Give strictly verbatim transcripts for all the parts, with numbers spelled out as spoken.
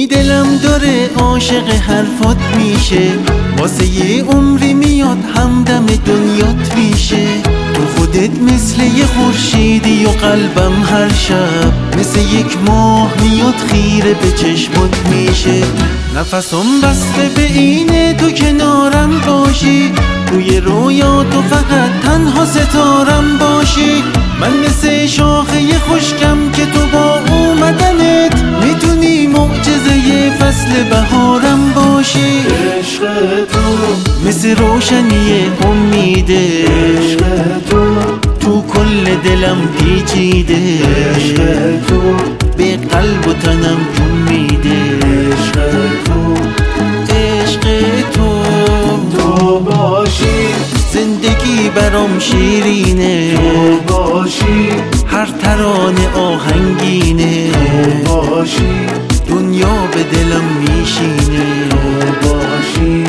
دلم داره عاشق حرفات میشه، واسه یه عمری میاد همدم دنیات میشه. تو خودت مثل یه خورشیدی و قلبم هر شب مثل یک ماه میاد خیره به چشمات میشه. نفسم بسته به اینه تو کنارم باشی، توی رویاتو فقط تنها ستارم باشی. من مثل شاخه خشکم که تو با اومدنت میتونی معجزه فصل بهارم باشی. عشق تو مثل روشنی امیده، عشق تو تو کل دلم پیچیده. عشق تو به قلب و تنم جون میده. عشق تو عشق تو تو باشی، زندگی برام شیرینه. تو باشی، هر ترانه آهنگینه. تو باشی، دنیا به دلم میشینه. تو باشی.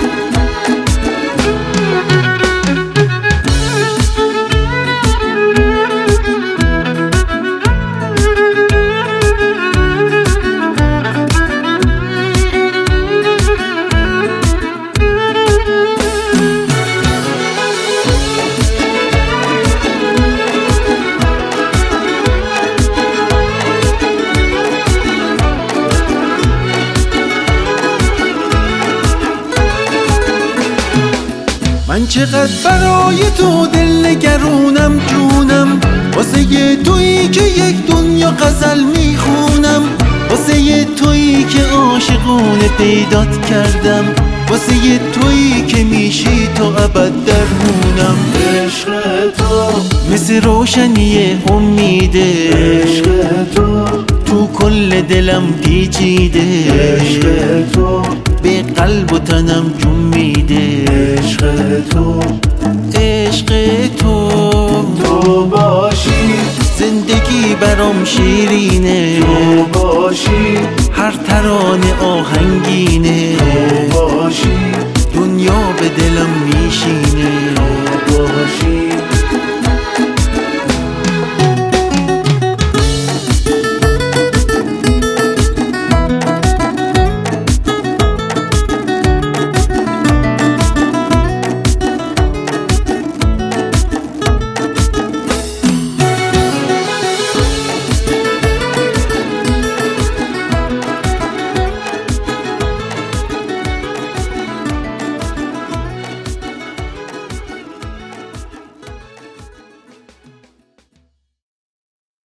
من چقدر برای تو دل نگرونم جونم، واسه یه تویی که یک دنیا غزل میخونم. واسه یه تویی که عاشقونه پیدات کردم، واسه یه تویی که میشی تا ابد درمونم. عشق تو مثل روشنی امیده، عشق تو تو کل دلم پیچیده. عشق تو به قلب و تنم جون میده. عشق تو عشق تو تو باشی، زندگی برام شیرینه. تو باشی، هر ترانه آهنگینه. تو باشی، دنیا به دلم میشینه. تو باشی.